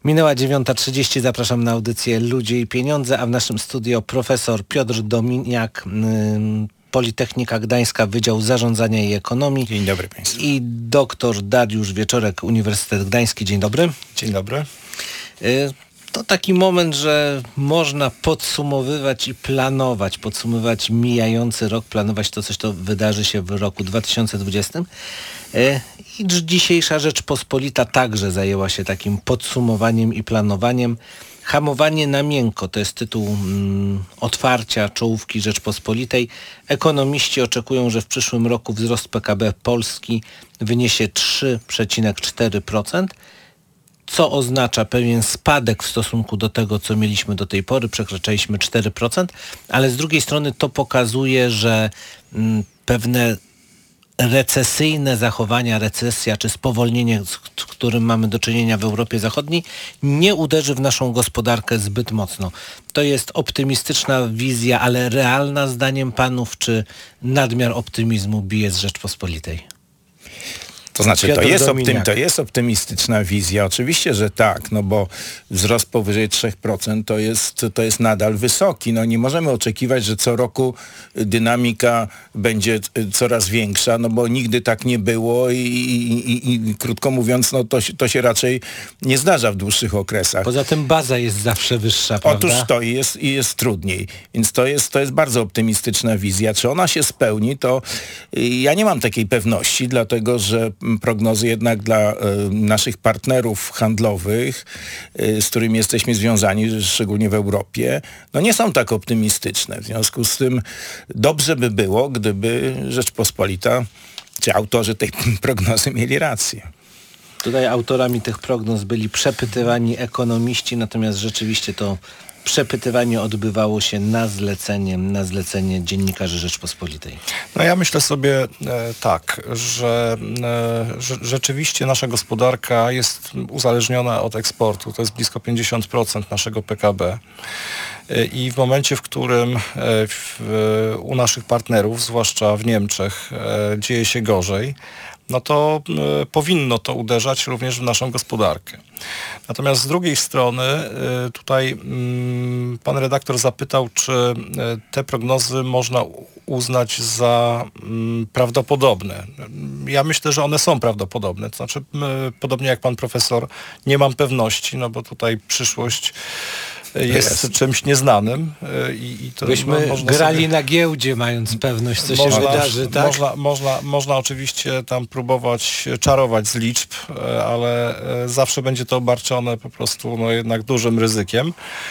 Minęła 9:30, zapraszam na audycję Ludzie i Pieniądze, a w naszym studio profesor Piotr Dominiak, Politechnika Gdańska, Wydział Zarządzania i Ekonomii. Dzień dobry Państwu. I doktor Dariusz Wieczorek, Uniwersytet Gdański. Dzień dobry. Dzień dobry. To taki moment, że można podsumowywać i planować, podsumowywać mijający rok, planować to, coś to wydarzy się w roku 2020. I dzisiejsza Rzeczpospolita także zajęła się takim podsumowaniem i planowaniem. Hamowanie na miękko to jest tytuł otwarcia czołówki Rzeczpospolitej. Ekonomiści oczekują, że w przyszłym roku wzrost PKB Polski wyniesie 3,4%. Co oznacza pewien spadek w stosunku do tego, co mieliśmy do tej pory. Przekraczaliśmy 4%, ale z drugiej strony to pokazuje, że pewne recesyjne zachowania, recesja czy spowolnienie, z którym mamy do czynienia w Europie Zachodniej, nie uderzy w naszą gospodarkę zbyt mocno. To jest optymistyczna wizja, ale realna zdaniem panów, czy nadmiar optymizmu bije z Rzeczpospolitej? To znaczy, to jest optymistyczna wizja. Oczywiście, że tak, no bo wzrost powyżej 3% to jest nadal wysoki. No nie możemy oczekiwać, że co roku dynamika będzie coraz większa, no bo nigdy tak nie było i krótko mówiąc, no to się raczej nie zdarza w dłuższych okresach. Poza tym baza jest zawsze wyższa, prawda? Otóż to jest trudniej. Więc to jest bardzo optymistyczna wizja. Czy ona się spełni, to ja nie mam takiej pewności, dlatego że prognozy jednak dla naszych partnerów handlowych, z którymi jesteśmy związani, szczególnie w Europie, no nie są tak optymistyczne. W związku z tym dobrze by było, gdyby Rzeczpospolita, czy autorzy tej prognozy mieli rację. Tutaj autorami tych prognoz byli przepytywani ekonomiści, natomiast rzeczywiście to przepytywanie odbywało się na zlecenie dziennikarzy Rzeczpospolitej. No ja myślę sobie tak, że rzeczywiście nasza gospodarka jest uzależniona od eksportu. To jest blisko 50% naszego PKB. I w momencie, w którym u naszych partnerów, zwłaszcza w Niemczech, dzieje się gorzej, no to powinno to uderzać również w naszą gospodarkę. Natomiast z drugiej strony tutaj pan redaktor zapytał, czy te prognozy można uznać za prawdopodobne. Ja myślę, że one są prawdopodobne. To znaczy, podobnie jak pan profesor, nie mam pewności, no bo tutaj przyszłość jest czymś nieznanym. I to byśmy grali sobie na giełdzie, mając pewność, co się wydarzy, tak? Można oczywiście tam próbować czarować z liczb, ale zawsze będzie to obarczone po prostu jednak dużym ryzykiem.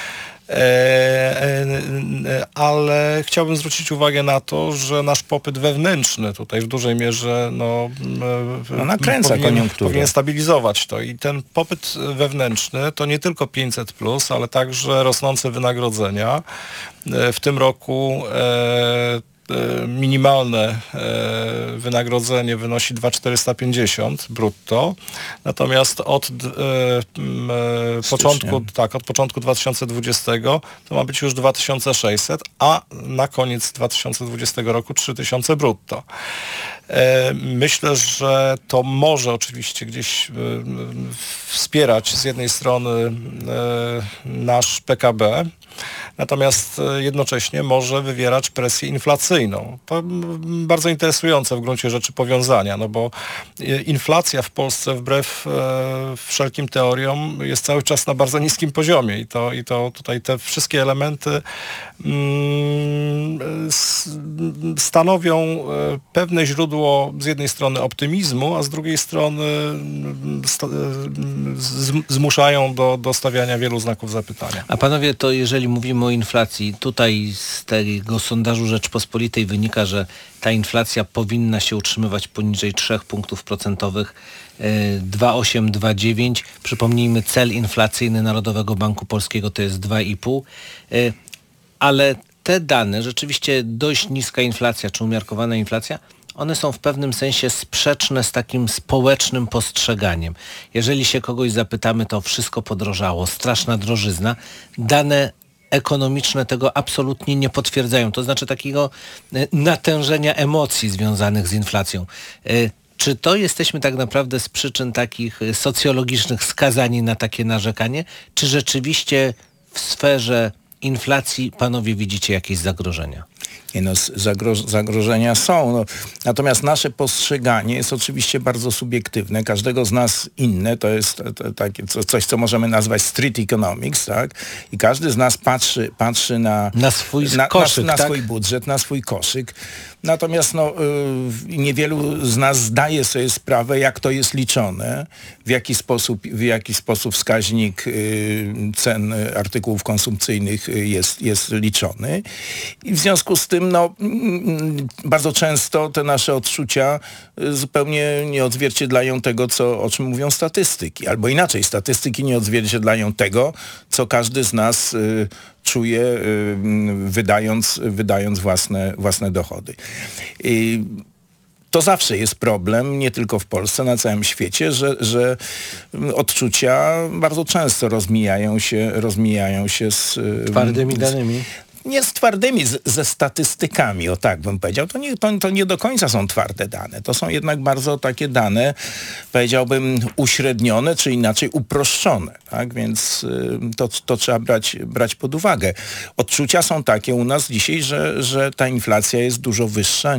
Ale chciałbym zwrócić uwagę na to, że nasz popyt wewnętrzny tutaj w dużej mierze nakręca koniunkturę. Powinien stabilizować to. I ten popyt wewnętrzny to nie tylko 500+, ale także rosnące wynagrodzenia. W tym roku minimalne wynagrodzenie wynosi 2,450 brutto, natomiast od początku 2020 to ma być już 2,600, a na koniec 2020 roku 3,000 brutto. Myślę, że to może oczywiście gdzieś wspierać z jednej strony nasz PKB, natomiast jednocześnie może wywierać presję inflacyjną. To bardzo interesujące w gruncie rzeczy powiązania, no bo inflacja w Polsce wbrew wszelkim teoriom jest cały czas na bardzo niskim poziomie i to tutaj te wszystkie elementy stanowią pewne źródło z jednej strony optymizmu, a z drugiej strony zmuszają do stawiania wielu znaków zapytania. A panowie, to jeżeli mówimy o inflacji, tutaj z tego sondażu Rzeczpospolitej wynika, że ta inflacja powinna się utrzymywać poniżej 3 punktów procentowych, 2,8, 2,9. Przypomnijmy, cel inflacyjny Narodowego Banku Polskiego to jest 2,5. Ale te dane, rzeczywiście dość niska inflacja, czy umiarkowana inflacja, one są w pewnym sensie sprzeczne z takim społecznym postrzeganiem. Jeżeli się kogoś zapytamy, to wszystko podrożało, straszna drożyzna. Dane ekonomiczne tego absolutnie nie potwierdzają. To znaczy takiego natężenia emocji związanych z inflacją. Czy to jesteśmy tak naprawdę z przyczyn takich socjologicznych skazani na takie narzekanie? Czy rzeczywiście w sferze inflacji panowie widzicie jakieś zagrożenia? Nie no, zagrożenia są. No, natomiast nasze postrzeganie jest oczywiście bardzo subiektywne. Każdego z nas inne. To jest takie coś, co możemy nazwać street economics, tak? I każdy z nas patrzy na swój koszyk, na tak? swój budżet, na swój koszyk. Natomiast niewielu z nas zdaje sobie sprawę, jak to jest liczone, w jaki sposób wskaźnik cen artykułów konsumpcyjnych jest liczony. I w związku z tym bardzo często te nasze odczucia zupełnie nie odzwierciedlają tego, o czym mówią statystyki. Albo inaczej, statystyki nie odzwierciedlają tego, co każdy z nas czuje, wydając własne dochody. To zawsze jest problem, nie tylko w Polsce, na całym świecie, że odczucia bardzo często rozmijają się z twardymi danymi. Nie z twardymi, ze statystykami, o tak bym powiedział. To nie do końca są twarde dane. To są jednak bardzo takie dane, powiedziałbym, uśrednione, czy inaczej uproszczone. Tak? Więc to trzeba brać pod uwagę. Odczucia są takie u nas dzisiaj, że ta inflacja jest dużo wyższa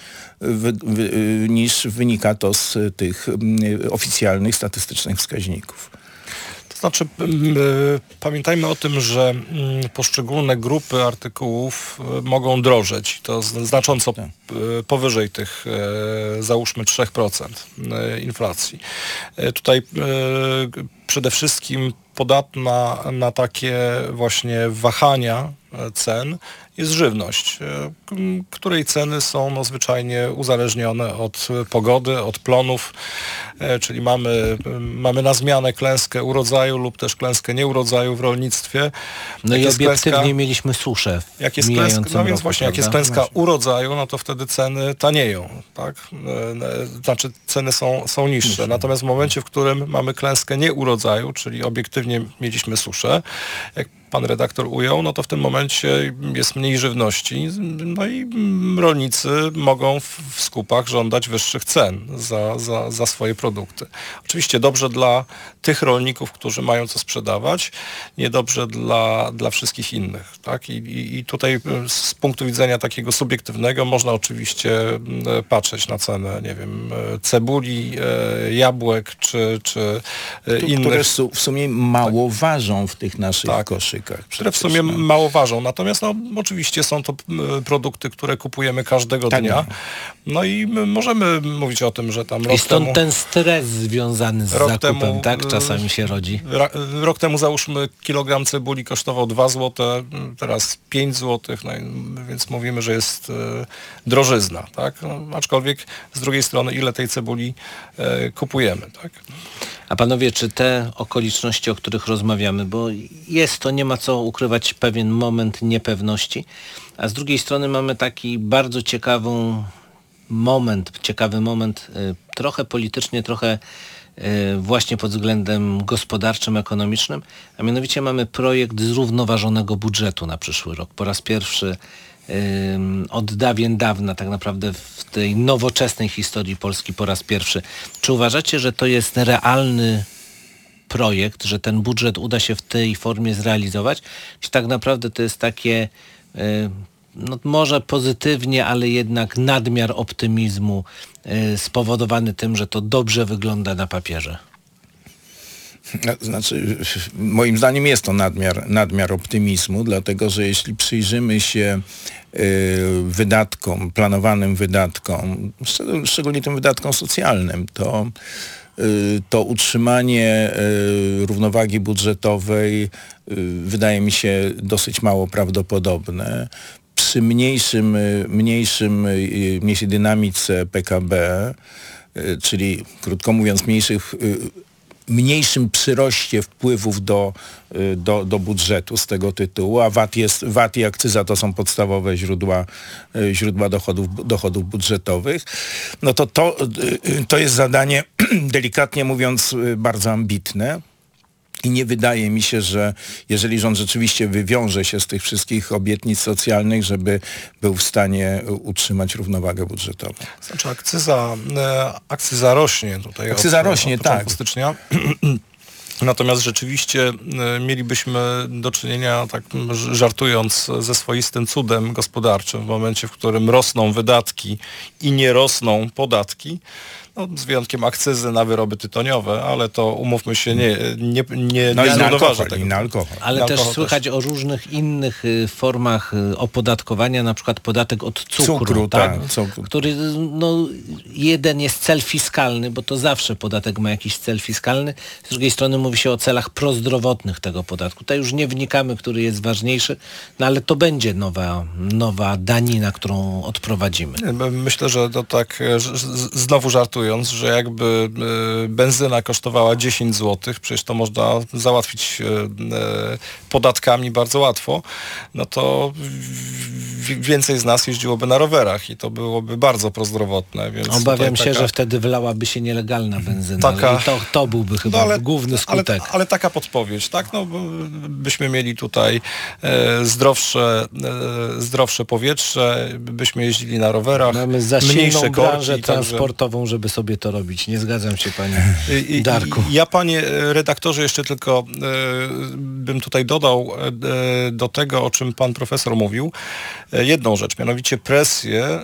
niż wynika to z tych oficjalnych, statystycznych wskaźników. Znaczy, pamiętajmy o tym, że poszczególne grupy artykułów mogą drożeć. To znacząco powyżej tych, załóżmy, 3% inflacji. Tutaj przede wszystkim podatna na takie właśnie wahania cen jest żywność, której ceny są zwyczajnie uzależnione od pogody, od plonów, czyli mamy na zmianę klęskę urodzaju lub też klęskę nieurodzaju w rolnictwie. No i obiektywnie mieliśmy suszę jak jest klęska urodzaju, no to wtedy ceny tanieją, tak? Znaczy ceny są niższe. Natomiast w momencie, w którym mamy klęskę nieurodzaju, czyli obiektywnie mieliśmy suszę, jak pan redaktor ujął, no to w tym momencie jest mniej żywności, no i rolnicy mogą w skupach żądać wyższych cen za swoje produkty. Oczywiście dobrze dla tych rolników, którzy mają co sprzedawać, niedobrze dla wszystkich innych. Tak? I tutaj z punktu widzenia takiego subiektywnego można oczywiście patrzeć na cenę, nie wiem, cebuli, jabłek czy innych. Które w sumie mało ważą w tych naszych koszykach. Które w sumie mało ważą. Natomiast oczywiście są to produkty, które kupujemy każdego dnia. No i możemy mówić o tym, że tam I stąd ten stres związany z zakupem, tak? Czasami się rodzi. Rok temu, załóżmy, kilogram cebuli kosztował 2 zł, teraz 5 zł, no, więc mówimy, że jest drożyzna, tak? No, aczkolwiek z drugiej strony, ile tej cebuli kupujemy, tak? A panowie, czy te okoliczności, o których rozmawiamy, bo jest to, nie ma co ukrywać, pewien moment niepewności, a z drugiej strony mamy taki bardzo ciekawy moment, trochę politycznie, trochę właśnie pod względem gospodarczym, ekonomicznym, a mianowicie mamy projekt zrównoważonego budżetu na przyszły rok. Po raz pierwszy od dawien dawna, tak naprawdę w tej nowoczesnej historii Polski po raz pierwszy. Czy uważacie, że to jest realny projekt, że ten budżet uda się w tej formie zrealizować? Czy tak naprawdę to jest takie może pozytywnie, ale jednak nadmiar optymizmu spowodowany tym, że to dobrze wygląda na papierze? Znaczy, moim zdaniem jest to nadmiar optymizmu, dlatego że jeśli przyjrzymy się planowanym wydatkom, szczególnie tym wydatkom socjalnym, to utrzymanie równowagi budżetowej wydaje mi się dosyć mało prawdopodobne. Przy mniejszej dynamice PKB, czyli krótko mówiąc mniejszym przyroście wpływów do budżetu z tego tytułu, a VAT i akcyza to są podstawowe źródła dochodów budżetowych, no to jest zadanie, delikatnie mówiąc, bardzo ambitne. I nie wydaje mi się, że jeżeli rząd rzeczywiście wywiąże się z tych wszystkich obietnic socjalnych, żeby był w stanie utrzymać równowagę budżetową. Znaczy akcyza rośnie tutaj. Akcyza rośnie, od początku tak. stycznia. Natomiast rzeczywiście mielibyśmy do czynienia, tak żartując, ze swoistym cudem gospodarczym w momencie, w którym rosną wydatki i nie rosną podatki. No, z wyjątkiem akcyzy na wyroby tytoniowe, ale to umówmy się, nie zrównoważy tego. I na alkohol. Ale Na też alkohol słychać o różnych innych formach opodatkowania, na przykład podatek od cukru, cukru. który jeden jest cel fiskalny, bo to zawsze podatek ma jakiś cel fiskalny. Z drugiej strony mówi się o celach prozdrowotnych tego podatku. Tutaj już nie wnikamy, który jest ważniejszy, no ale to będzie nowa danina, którą odprowadzimy. Myślę, że to tak znowu żartuję, że jakby benzyna kosztowała 10 zł, przecież to można załatwić podatkami bardzo łatwo, no to więcej z nas jeździłoby na rowerach i to byłoby bardzo prozdrowotne. Więc obawiam się, że wtedy wlałaby się nielegalna benzyna. To byłby chyba główny skutek. Ale taka podpowiedź, tak? No, byśmy mieli tutaj zdrowsze powietrze, byśmy jeździli na rowerach. Mamy za mniejsze silną branżę korki, transportową, żeby sobie to robić. Nie zgadzam się, panie Darku. Ja, panie redaktorze, jeszcze tylko bym tutaj dodał do tego, o czym pan profesor mówił, jedną rzecz, mianowicie presję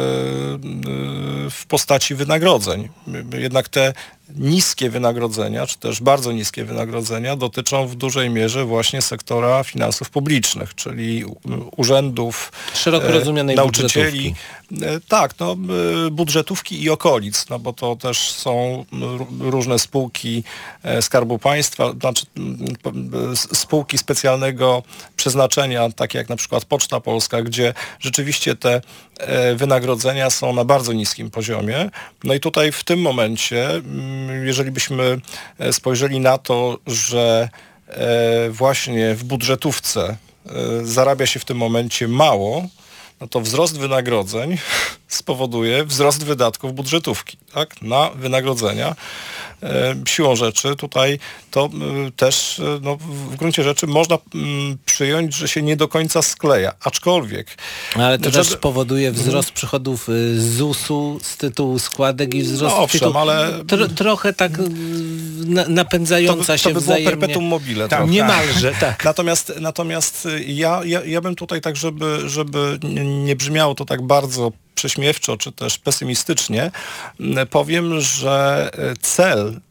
w postaci wynagrodzeń. Jednak te niskie wynagrodzenia, czy też bardzo niskie wynagrodzenia dotyczą w dużej mierze właśnie sektora finansów publicznych, czyli urzędów, szeroko rozumianej nauczycieli. Tak, budżetówki i okolic, bo to też są różne spółki Skarbu Państwa, znaczy spółki specjalnego przeznaczenia, takie jak na przykład Poczta Polska, gdzie rzeczywiście te wynagrodzenia są na bardzo niskim poziomie. No i tutaj w tym momencie, jeżeli byśmy spojrzeli na to, że właśnie w budżetówce zarabia się w tym momencie mało, no to wzrost wynagrodzeń spowoduje wzrost wydatków budżetówki, tak, na wynagrodzenia. Siłą rzeczy tutaj to też w gruncie rzeczy można przyjąć, że się nie do końca skleja, aczkolwiek... Ale to też spowoduje wzrost przychodów z ZUS-u z tytułu składek i wzrost trochę tak napędzająca się to wzajemnie. To by było perpetuum mobile. Tak, niemalże, tak. Natomiast ja bym tutaj tak, żeby nie brzmiało to tak bardzo prześmiewczo, czy też pesymistycznie, powiem, że cel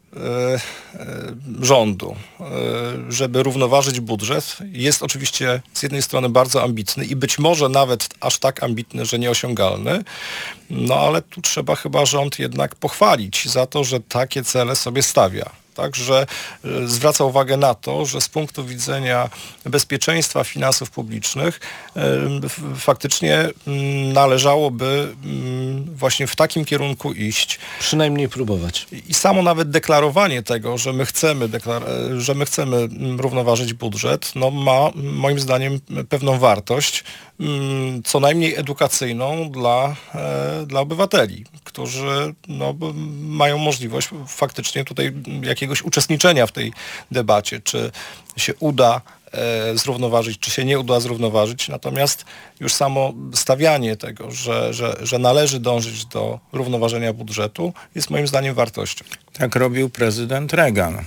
rządu, żeby równoważyć budżet, jest oczywiście z jednej strony bardzo ambitny i być może nawet aż tak ambitny, że nieosiągalny, no ale tu trzeba chyba rząd jednak pochwalić za to, że takie cele sobie stawia. Także zwraca uwagę na to, że z punktu widzenia bezpieczeństwa finansów publicznych faktycznie należałoby właśnie w takim kierunku iść. Przynajmniej próbować. I samo nawet deklarowanie tego, że my chcemy równoważyć budżet, no ma moim zdaniem pewną wartość, co najmniej edukacyjną dla obywateli, którzy mają możliwość faktycznie tutaj jakiegoś uczestniczenia w tej debacie, czy się uda zrównoważyć, czy się nie uda zrównoważyć. Natomiast już samo stawianie tego, że należy dążyć do równoważenia budżetu, jest moim zdaniem wartością. Tak robił prezydent Reagan.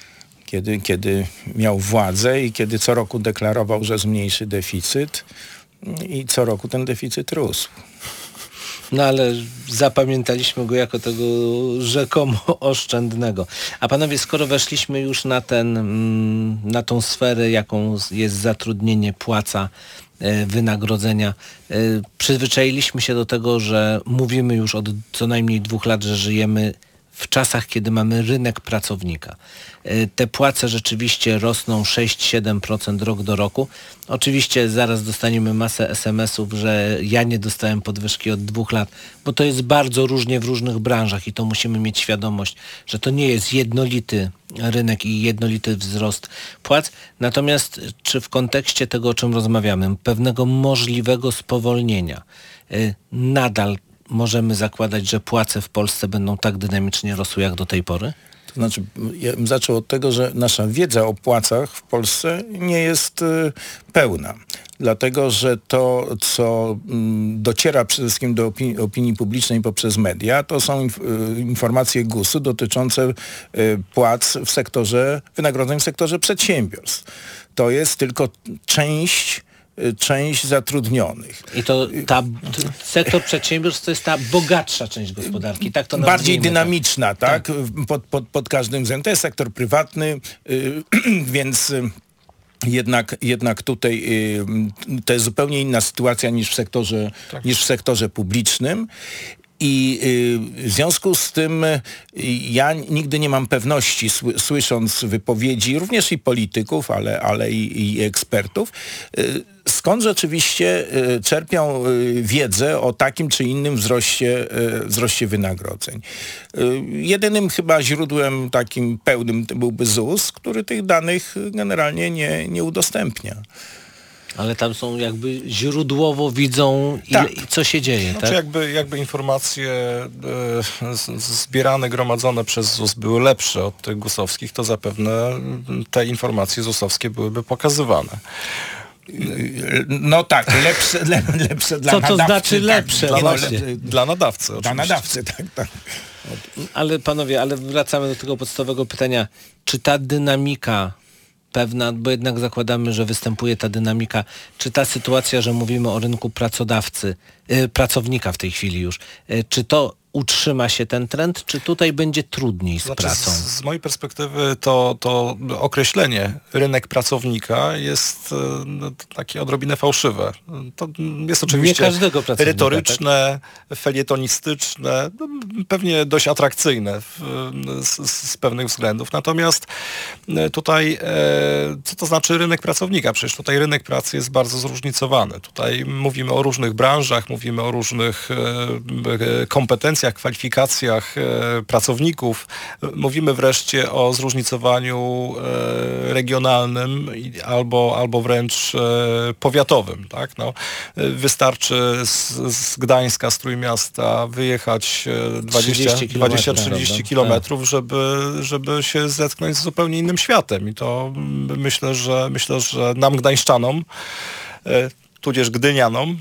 Kiedy miał władzę i kiedy co roku deklarował, że zmniejszy deficyt i co roku ten deficyt rósł. No ale zapamiętaliśmy go jako tego rzekomo oszczędnego. A panowie, skoro weszliśmy już na tą sferę, jaką jest zatrudnienie, płaca, wynagrodzenia, przyzwyczailiśmy się do tego, że mówimy już od co najmniej 2 lat, że żyjemy w czasach, kiedy mamy rynek pracownika. Te płace rzeczywiście rosną 6-7% rok do roku. Oczywiście zaraz dostaniemy masę SMS-ów, że ja nie dostałem podwyżki od 2 lat, bo to jest bardzo różnie w różnych branżach i to musimy mieć świadomość, że to nie jest jednolity rynek i jednolity wzrost płac. Natomiast czy w kontekście tego, o czym rozmawiamy, pewnego możliwego spowolnienia, nadal możemy zakładać, że płace w Polsce będą tak dynamicznie rosły jak do tej pory? To znaczy, ja bym zaczął od tego, że nasza wiedza o płacach w Polsce nie jest pełna. Dlatego, że to, co dociera przede wszystkim do opinii publicznej poprzez media, to są informacje GUS-u dotyczące płac w sektorze, wynagrodzeń w sektorze przedsiębiorstw. To jest tylko część zatrudnionych. I to sektor przedsiębiorstw to jest ta bogatsza część gospodarki, tak to bardziej nazwijmy, dynamiczna, tak? Pod każdym względem. To jest sektor prywatny, więc jednak tutaj to jest zupełnie inna sytuacja niż w sektorze publicznym. I w związku z tym ja nigdy nie mam pewności, słysząc wypowiedzi również i polityków, ale i ekspertów, skąd rzeczywiście czerpią wiedzę o takim czy innym wzroście wynagrodzeń. Jedynym chyba źródłem takim pełnym byłby ZUS, który tych danych generalnie nie udostępnia. Ale tam są jakby źródłowo widzą, co się dzieje, znaczy tak? jakby informacje zbierane, gromadzone przez ZUS były lepsze od tych GUS-owskich, to zapewne te informacje ZUS-owskie byłyby pokazywane. No tak, lepsze dla nadawcy. Co to znaczy lepsze? Dla nadawcy oczywiście. Dla nadawcy, tak. Ale panowie, wracamy do tego podstawowego pytania. Czy ta dynamika pewna, bo jednak zakładamy, że występuje ta dynamika, czy ta sytuacja, że mówimy o rynku pracownika w tej chwili już, czy to utrzyma się ten trend, czy tutaj będzie trudniej z pracą? Z mojej perspektywy to określenie rynek pracownika jest takie odrobinę fałszywe. To jest oczywiście retoryczne, felietonistyczne, pewnie dość atrakcyjne z pewnych względów. Natomiast tutaj, co to znaczy rynek pracownika? Przecież tutaj rynek pracy jest bardzo zróżnicowany. Tutaj mówimy o różnych branżach, mówimy o różnych kompetencjach, kwalifikacjach pracowników. Mówimy wreszcie o zróżnicowaniu regionalnym albo wręcz powiatowym. Tak? No, wystarczy z Gdańska, z Trójmiasta wyjechać 20-30 kilometrów, żeby się zetknąć z zupełnie innym światem. I to myślę, że nam gdańszczanom tudzież gdynianom,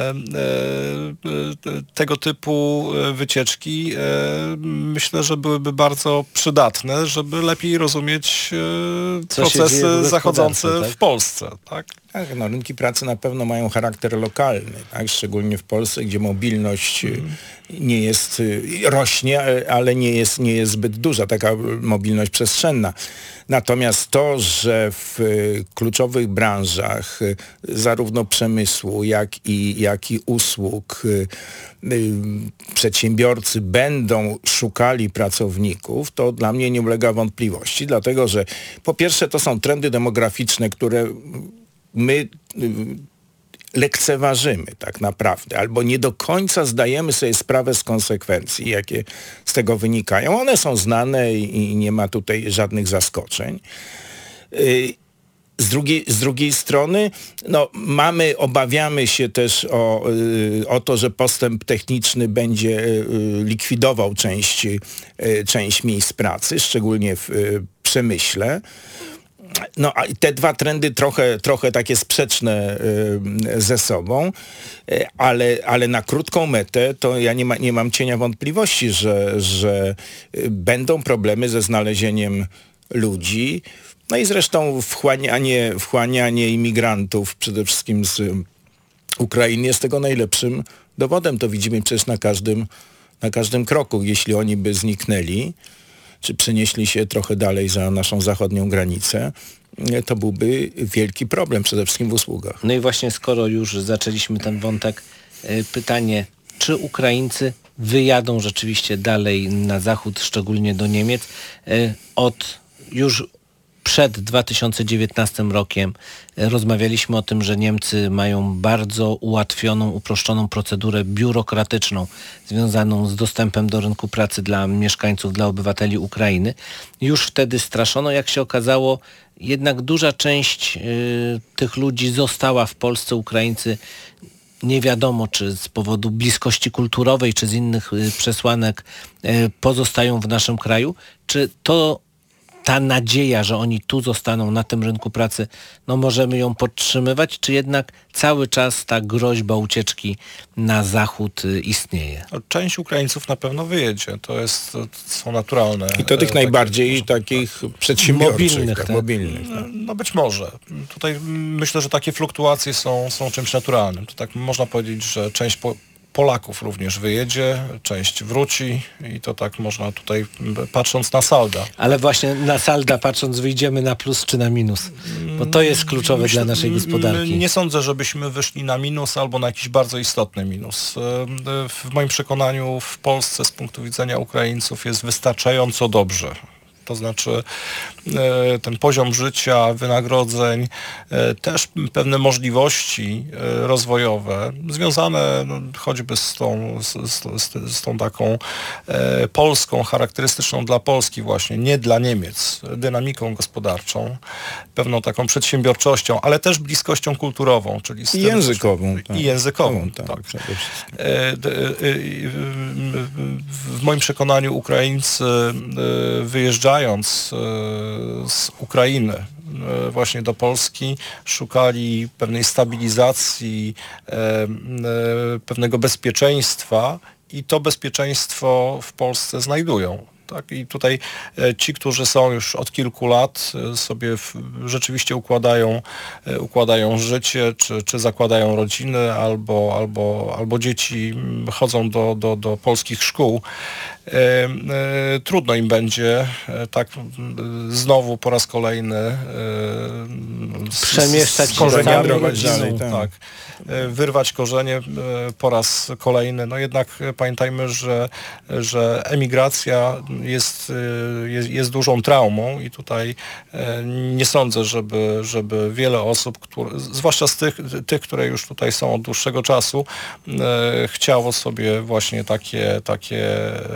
tego typu wycieczki myślę, że byłyby bardzo przydatne, żeby lepiej rozumieć procesy zachodzące w Polsce. Tak? Tak, no, rynki pracy na pewno mają charakter lokalny, tak? Szczególnie w Polsce, gdzie mobilność nie jest, rośnie, ale nie jest zbyt duża, taka mobilność przestrzenna. Natomiast to, że w kluczowych branżach zarówno przemysłu, jak i usług przedsiębiorcy będą szukali pracowników, to dla mnie nie ulega wątpliwości, dlatego że po pierwsze to są trendy demograficzne, które my lekceważymy tak naprawdę, albo nie do końca zdajemy sobie sprawę z konsekwencji, jakie z tego wynikają. One są znane i nie ma tutaj żadnych zaskoczeń. Z drugiej strony obawiamy się też o to, że postęp techniczny będzie likwidował część miejsc pracy, szczególnie w przemyśle. No a te dwa trendy trochę takie sprzeczne ze sobą, ale na krótką metę to ja nie mam cienia wątpliwości, że będą problemy ze znalezieniem ludzi. No i zresztą wchłanianie imigrantów przede wszystkim z Ukrainy jest tego najlepszym dowodem. To widzimy przecież na każdym kroku. Jeśli oni by zniknęli, czy przenieśli się trochę dalej za naszą zachodnią granicę, to byłby wielki problem, przede wszystkim w usługach. No i właśnie skoro już zaczęliśmy ten wątek, pytanie, czy Ukraińcy wyjadą rzeczywiście dalej na zachód, szczególnie do Niemiec? Już przed 2019 rokiem rozmawialiśmy o tym, że Niemcy mają bardzo ułatwioną, uproszczoną procedurę biurokratyczną związaną z dostępem do rynku pracy dla mieszkańców, dla obywateli Ukrainy. Już wtedy straszono, jak się okazało, jednak duża część tych ludzi została w Polsce. Ukraińcy nie wiadomo, czy z powodu bliskości kulturowej, czy z innych przesłanek pozostają w naszym kraju, czy ta nadzieja, że oni tu zostaną na tym rynku pracy, no możemy ją podtrzymywać, czy jednak cały czas ta groźba ucieczki na zachód istnieje? Część Ukraińców na pewno wyjedzie. To są naturalne. I to tych najbardziej takich przedsiębiorczych, mobilnych. No być może. Tutaj myślę, że takie fluktuacje są czymś naturalnym. To tak można powiedzieć, że część Polaków również wyjedzie, część wróci i to tak można tutaj, patrząc na salda. Ale właśnie na salda patrząc, wyjdziemy na plus czy na minus? Bo to jest kluczowe dla naszej gospodarki. Nie sądzę, żebyśmy wyszli na minus albo na jakiś bardzo istotny minus. W moim przekonaniu w Polsce z punktu widzenia Ukraińców jest wystarczająco dobrze. To znaczy ten poziom życia, wynagrodzeń, też pewne możliwości rozwojowe związane choćby z tą taką polską, charakterystyczną dla Polski właśnie, nie dla Niemiec, dynamiką gospodarczą, pewną taką przedsiębiorczością, ale też bliskością kulturową, czyli i językową. I językową, tak. W moim przekonaniu Ukraińcy wyjeżdżając z Ukrainy właśnie do Polski szukali pewnej stabilizacji, pewnego bezpieczeństwa i to bezpieczeństwo w Polsce znajdują. Tak? I tutaj ci, którzy są już od kilku lat, sobie rzeczywiście układają życie, czy zakładają rodziny, albo dzieci chodzą do polskich szkół. Trudno im będzie tak znowu po raz kolejny przemieszczać się korzeniami dalej, tak. Wyrwać korzenie po raz kolejny. No jednak pamiętajmy, że emigracja jest dużą traumą i tutaj nie sądzę, żeby wiele osób, zwłaszcza z tych, które już tutaj są od dłuższego czasu, chciało sobie właśnie takie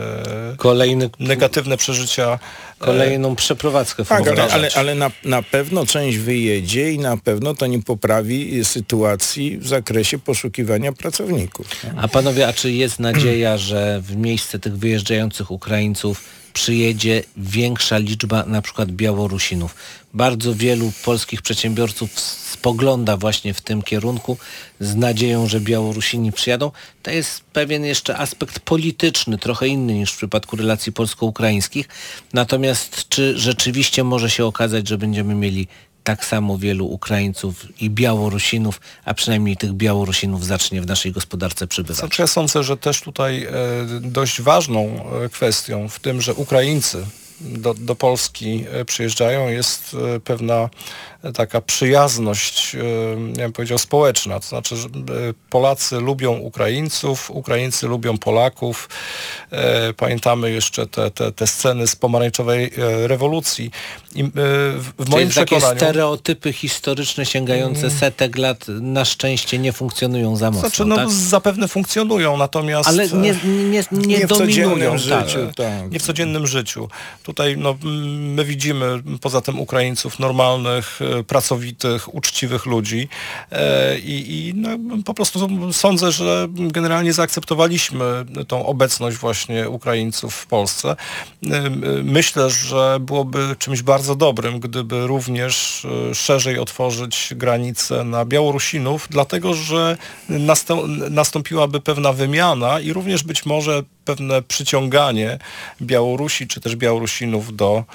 negatywne przeżycia. Kolejną przeprowadzkę. Tak, ale na pewno część wyjedzie i na pewno to nie poprawi sytuacji w zakresie poszukiwania pracowników. A panowie, czy jest nadzieja, że w miejsce tych wyjeżdżających Ukraińców przyjedzie większa liczba na przykład Białorusinów? Bardzo wielu polskich przedsiębiorców spogląda właśnie w tym kierunku z nadzieją, że Białorusini przyjadą. To jest pewien jeszcze aspekt polityczny, trochę inny niż w przypadku relacji polsko-ukraińskich. Natomiast czy rzeczywiście może się okazać, że będziemy mieli tak samo wielu Ukraińców i Białorusinów, a przynajmniej tych Białorusinów zacznie w naszej gospodarce przybywać? Znaczy, ja sądzę, że też tutaj dość ważną kwestią w tym, że Ukraińcy do Polski przyjeżdżają, jest pewna taka przyjazność, ja bym powiedział, społeczna. To znaczy, że Polacy lubią Ukraińców, Ukraińcy lubią Polaków. Pamiętamy jeszcze te sceny z pomarańczowej rewolucji. I w moim przekonaniu takie stereotypy historyczne sięgające setek lat na szczęście nie funkcjonują za mocno. Znaczy, tak? Zapewne funkcjonują, natomiast ale nie dominują. Nie w codziennym życiu. Tutaj my widzimy poza tym Ukraińców normalnych, pracowitych, uczciwych ludzi i po prostu sądzę, że generalnie zaakceptowaliśmy tą obecność właśnie Ukraińców w Polsce. Myślę, że byłoby czymś bardzo dobrym, gdyby również szerzej otworzyć granice na Białorusinów, dlatego że nastąpiłaby pewna wymiana i również być może pewne przyciąganie Białorusi czy też Białorusinów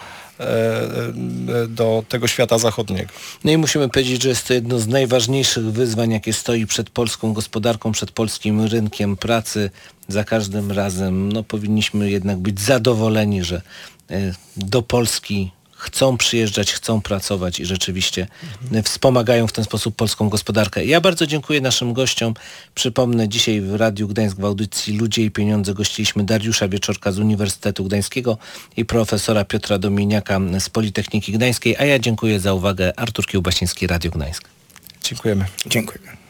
do tego świata zachodniego. No i musimy powiedzieć, że jest to jedno z najważniejszych wyzwań, jakie stoi przed polską gospodarką, przed polskim rynkiem pracy. Za każdym razem powinniśmy jednak być zadowoleni, że do Polski chcą przyjeżdżać, chcą pracować i rzeczywiście wspomagają w ten sposób polską gospodarkę. Ja bardzo dziękuję naszym gościom. Przypomnę, dzisiaj w Radiu Gdańsk w audycji Ludzie i Pieniądze gościliśmy Dariusza Wieczorka z Uniwersytetu Gdańskiego i profesora Piotra Dominiaka z Politechniki Gdańskiej, a ja dziękuję za uwagę. Artur Kiełbasiński, Radio Gdańsk. Dziękujemy. Dziękujemy.